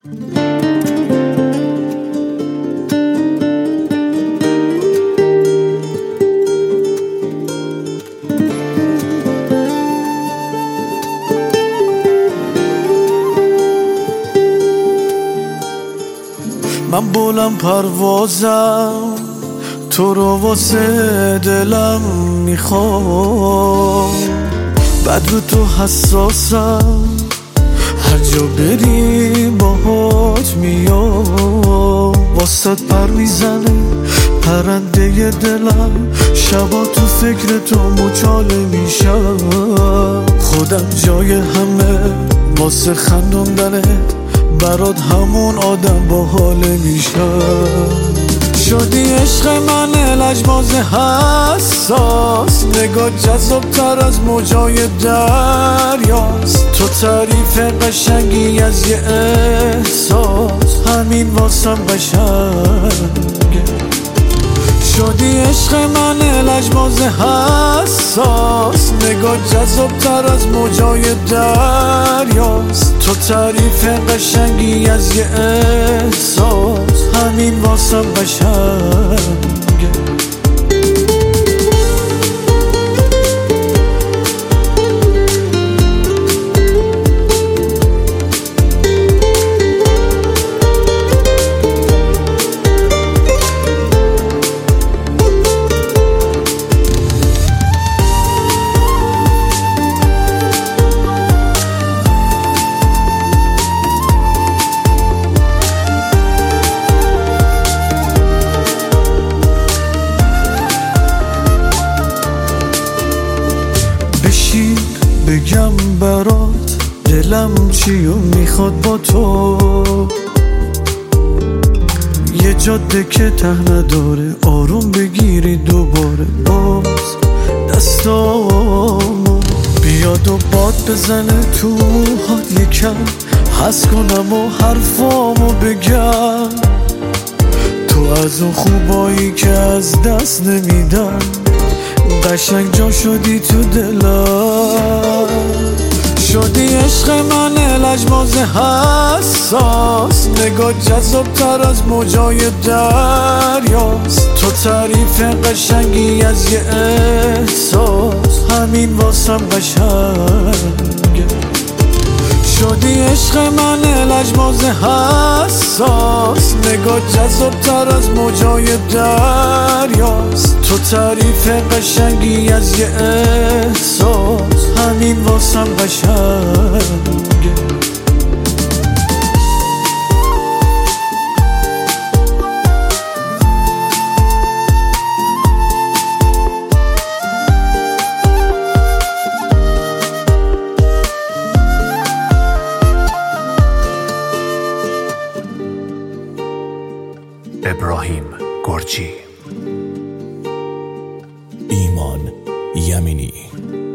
من بلند پروازم، تو رو واسه دلم میخوام، بعد رو تو حساسم، هر جا بری باهات میام، واسط پر میزنه پرنده دلم، شبا تو فکر تو مچاله میشم، خودم جای همه واسه خندوندنت، برات همون آدم با حاله میشم. شدی عشق من لجباز حساس، نگاه جذابتر از موجای دریاست، تو تعریف قشنگی از یه احساس، همین واسم قشنگه. شدی عشق من لجباز حساس، نگاه جذابتر از موجای دریاست، تو تعریف قشنگی از یه احساس، همین واسم قشنگه. بگم برات دلم چیو میخواد با تو، یه جاده که ته نداره، آروم بگیری دوباره، باز دستامو بیاد و باد بزنه تو موهات، یکم حس کنم و حرفامو بگم، تو از اون خوبایی که از دست نمیدم، قشنگ جا شدی تو دلم. شدی عشق من لجباز حساس، نگاه جذابتر از موجای دریاست، تو تعریف قشنگی از یه احساس، همین واسم قشنگه. شدی عشق من لجباز حساس، نگاه جذابتر از موجای دریاست، تو تعریف قشنگی از یه احساس، همین واسم قشنگه. ابراهیم گرجی، ایمان یمینی.